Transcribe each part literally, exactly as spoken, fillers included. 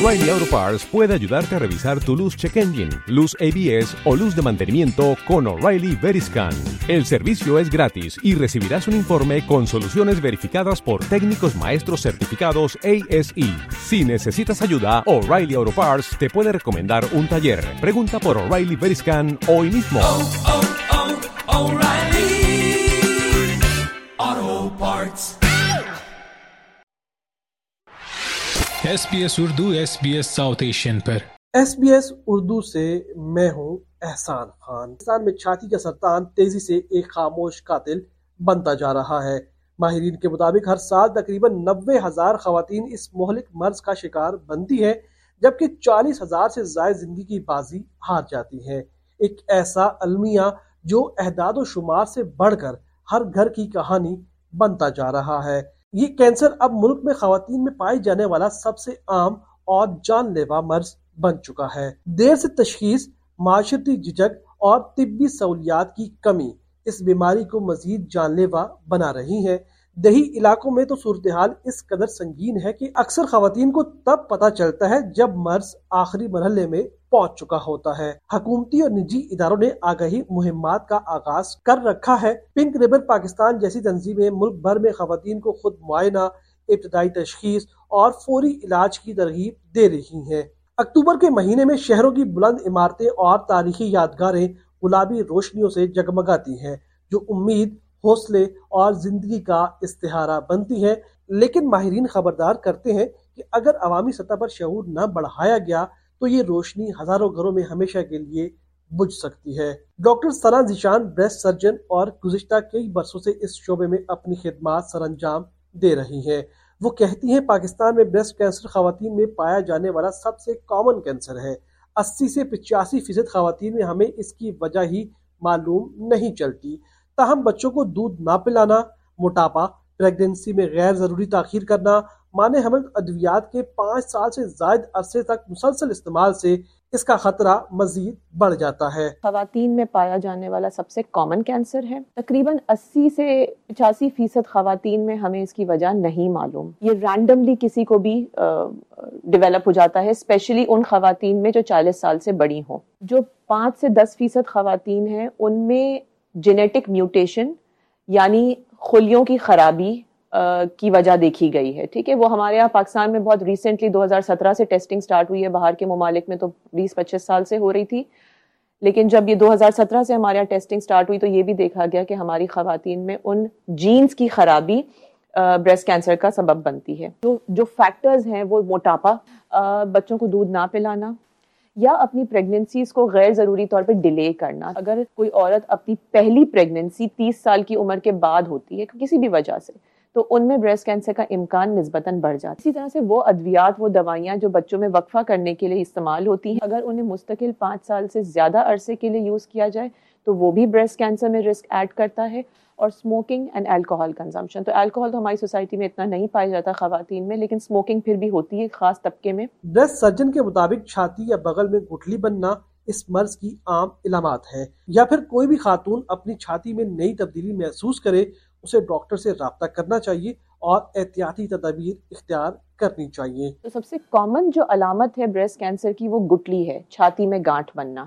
O'Reilly Auto Parts puede ayudarte a revisar tu luz check engine, luz A B S o luz de mantenimiento con O'Reilly Veriscan. El servicio es gratis y recibirás un informe con soluciones verificadas por técnicos maestros certificados A S E. Si necesitas ayuda, O'Reilly Auto Parts te puede recomendar un taller. Pregunta por O'Reilly Veriscan hoy mismo. Oh, oh, oh, O'Reilly Auto Parts. S B S Urdu S B S south Asian پر S B S Urdu سے میں ہوں احسان خان۔ پاکستان میں چھاتی کا سرطان تیزی سے ایک خاموش قاتل بنتا جا رہا ہے۔ ماہرین کے مطابق ہر سال تقریباً نوے ہزار خواتین اس مہلک مرض کا شکار بنتی ہیں، جبکہ چالیس ہزار سے زائد زندگی کی بازی ہار جاتی ہیں۔ ایک ایسا المیہ جو اعداد و شمار سے بڑھ کر ہر گھر کی کہانی بنتا جا رہا ہے۔ یہ کینسر اب ملک میں خواتین میں پائی جانے والا سب سے عام اور جان لیوا مرض بن چکا ہے۔ دیر سے تشخیص، معاشرتی جھجک اور طبی سہولیات کی کمی اس بیماری کو مزید جان لیوا بنا رہی ہے۔ دیہی علاقوں میں تو صورتحال اس قدر سنگین ہے کہ اکثر خواتین کو تب پتہ چلتا ہے جب مرض آخری مرحلے میں پہنچ چکا ہوتا ہے۔ حکومتی اور نجی اداروں نے آگاہی مہمات کا آغاز کر رکھا ہے۔ پنک ریبن پاکستان جیسی تنظیمیں ملک بھر میں خواتین کو خود معائنہ، ابتدائی تشخیص اور فوری علاج کی ترغیب دے رہی ہیں۔ اکتوبر کے مہینے میں شہروں کی بلند عمارتیں اور تاریخی یادگاریں گلابی روشنیوں سے جگمگاتی ہیں، جو امید، حوصلے اور زندگی کا استعارہ بنتی ہیں۔ لیکن ماہرین خبردار کرتے ہیں کہ اگر عوامی سطح پر شعور نہ بڑھایا گیا تو یہ روشنی ہزاروں گھروں میں ہمیشہ کے لیے بجھ سکتی ہے۔ Doctor Sana Zeeshan breast surgeon اور گزشتہ کئی برسوں سے اس شعبے میں اپنی خدمات سر انجام دے رہی ہیں۔ وہ کہتی ہیں پاکستان میں بریسٹ کینسر خواتین میں پایا جانے والا سب سے کامن کینسر ہے۔ اسی سے پچاسی فیصد خواتین میں ہمیں اس کی وجہ ہی معلوم نہیں چلتی۔ تاہم بچوں کو دودھ نہ پلانا، موٹاپا، پریگنینسی میں غیر ضروری تاخیر کرنا، مانے حمل ادویات کے پانچ سال سے زائد عرصے تک مسلسل استعمال سے اس کا خطرہ مزید بڑھ جاتا ہے۔ خواتین میں پایا جانے والا سب سے کامن کینسر ہے۔ تقریباً اسی سے پچاسی فیصد خواتین میں ہمیں اس کی وجہ نہیں معلوم۔ یہ رینڈملی کسی کو بھی ڈیولپ ہو جاتا ہے، اسپیشلی ان خواتین میں جو چالیس سال سے بڑی ہوں۔ جو پانچ سے دس فیصد خواتین ہیں ان میں جینیٹک میوٹیشن یعنی خلیوں کی خرابی کی وجہ دیکھی گئی ہے۔ ٹھیک ہے، وہ ہمارے یہاں پاکستان میں بہت ریسنٹلی دو ہزار سترہ سے ٹیسٹنگ سٹارٹ ہوئی ہے، باہر کے ممالک میں تو بیس پچیس سال سے ہو رہی تھی، لیکن جب یہ دو ہزار سترہ سے ہمارے یہاں ٹیسٹنگ سٹارٹ ہوئی تو یہ بھی دیکھا گیا کہ ہماری خواتین میں ان جینز کی خرابی بریسٹ کینسر کا سبب بنتی ہے۔ جو جو فیکٹرز ہیں وہ موٹاپا، بچوں کو دودھ نہ پلانا، یا اپنی پریگننسیز کو غیر ضروری طور پہ ڈیلے کرنا۔ اگر کوئی عورت اپنی پہلی پریگننسی تیس سال کی عمر کے بعد ہوتی ہے کسی بھی وجہ سے تو ان میں بریسٹ کینسر کا امکان نسبتاً بڑھ جاتا ہے۔ اسی طرح سے وہ ادویات، وہ دوائیاں جو بچوں میں وقفہ کرنے کے لیے استعمال ہوتی ہیں، اگر انہیں مستقل پانچ سال سے زیادہ عرصے کے لیے یوز کیا جائے تو وہ بھی بریسٹ کینسر میں رسک ایڈ کرتا ہے۔ اور اسموکنگ اینڈ الکوہول کنزمپشن، تو الکوہول تو ہماری سوسائٹی میں اتنا نہیں پایا جاتا خواتین میں، لیکن اسموکنگ پھر بھی ہوتی ہے خاص طبقے میں۔ بریسٹ سرجن کے مطابق چھاتی یا بغل میں گٹھلی بننا اس مرض کی عام علامات ہے، یا پھر کوئی بھی خاتون اپنی چھاتی میں نئی تبدیلی محسوس کرے اسے ڈاکٹر سے رابطہ کرنا چاہیے اور احتیاطی تدابیر اختیار کرنی چاہیے۔ تو سب سے کامن جو علامت ہے بریسٹ کینسر کی وہ گٹلی ہے، چھاتی میں گانٹھ بننا۔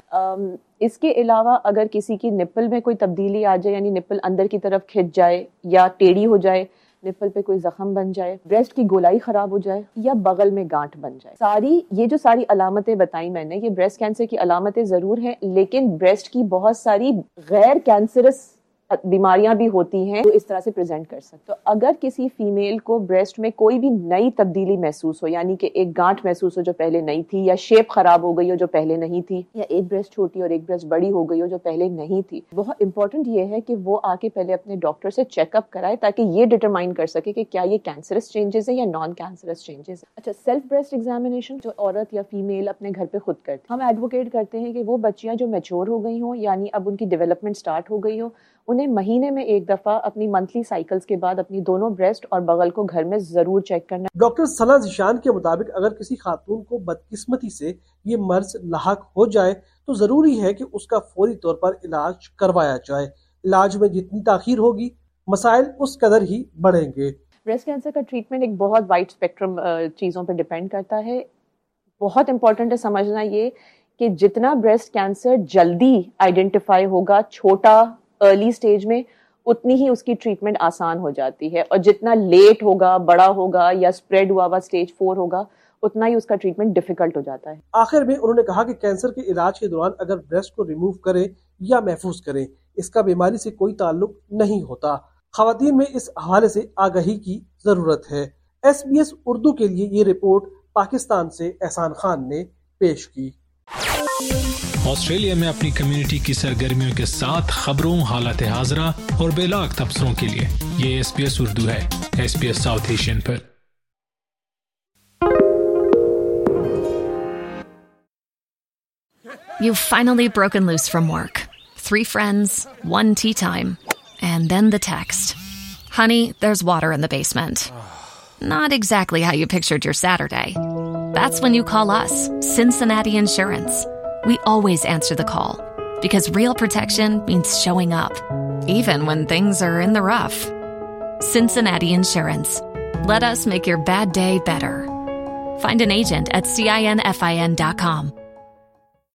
اس کے علاوہ اگر کسی کی نپل میں کوئی تبدیلی آ جائے، یعنی نپل اندر کی طرف کھنچ جائے یا ٹیڑھی ہو جائے، نپل پہ کوئی زخم بن جائے، بریسٹ کی گولائی خراب ہو جائے یا بغل میں گانٹھ بن جائے، ساری یہ جو ساری علامتیں بتائی میں نے، یہ بریسٹ کینسر کی علامتیں ضرور ہیں، لیکن بریسٹ کی بہت ساری غیر کینسرس بیماریاں بھی ہوتی ہیں جو اس طرح سے پریزنٹ کر سکتے۔ تو اگر کسی فیمیل کو بریسٹ میں کوئی بھی نئی تبدیلی محسوس ہو، یعنی کہ ایک گانٹھ محسوس ہو جو پہلے نہیں تھی، یا شیپ خراب ہو گئی ہو جو پہلے نہیں تھی، یا ایک بریسٹ چھوٹی اور ایک بریسٹ بڑی ہو گئی ہو جو پہلے نہیں تھی، بہت امپورٹنٹ یہ ہے کہ وہ آ کے پہلے اپنے ڈاکٹر سے چیک اپ کرائے تاکہ یہ ڈٹرمائن کر سکے کہ کیا یہ کینسرس چینجز ہیں یا نان کینسرس چینجز ہیں۔ اچھا، سیلف بریسٹ ایگزامینیشن جو عورت یا فیمیل اپنے گھر پہ خود کرتی، ہم ایڈوکیٹ کرتے ہیں کہ وہ بچیاں جو میچور ہو گئی ہوں، یعنی اب ان کی ڈیولپمنٹ سٹارٹ ہو گئی ہو، انہیں مہینے میں ایک دفعہ اپنی منتھلی سائیکلز کے بعد اپنی دونوں بریسٹ اور بغل کو گھر میں ضرور چیک کرنا۔ ڈاکٹر ثنا ذیشان کے مطابق اگر کسی خاتون کو بدقسمتی سے یہ مرض لاحق ہو جائے تو ضروری ہے کہ اس کا فوری طور پر علاج کروایا جائے۔ علاج میں جتنی تاخیر ہوگی مسائل اس قدر ہی بڑھیں گے۔ بریسٹ کینسر کا ٹریٹمنٹ ایک بہت وائڈ اسپیکٹرم چیزوں پہ ڈیپینڈ کرتا ہے۔ بہت امپورٹنٹ ہے سمجھنا یہ کہ جتنا بریسٹ کینسر جلدی آئیڈینٹیفائی ہوگا چھوٹا ارلی سٹیج میں, اتنی ہی اس کی ٹریٹمنٹ آسان ہو جاتی ہے, اور جتنا لیٹ ہوگا, بڑا ہوگا یا اسپریڈ ہوا ہوا اسٹیج فور ہوگا, اتنا ہی اس کا ٹریٹمنٹ ڈیفیکلٹ ہو جاتا ہے. آخر میں انہوں نے کہا کہ کینسر کے علاج کے دوران اگر بریسٹ کو ریموو کریں یا محفوظ کریں, اس کا بیماری سے کوئی تعلق نہیں ہوتا. خواتین میں اس حوالے سے آگہی کی ضرورت ہے. ایس بی ایس اردو کے لیے یہ رپورٹ پاکستان سے احسان خان نے پیش کی. آسٹریلیا میں اپنی کمیونٹی کی سرگرمیوں کے ساتھ خبروں, حالات حاضرہ اور بے لاگ تبصروں کے لیے یہ ایس بی ایس اردو ہے. S B S south Asian پر. You've finally broken loose from work. Three friends, one tea time, and then the text. Honey, there's water in the basement. Not exactly how you pictured your Saturday. That's when you call us, Cincinnati Insurance. We always answer the call because real protection means showing up, even when things are in the rough. Cincinnati Insurance. Let us make your bad day better. Find an agent at cinfin dot com.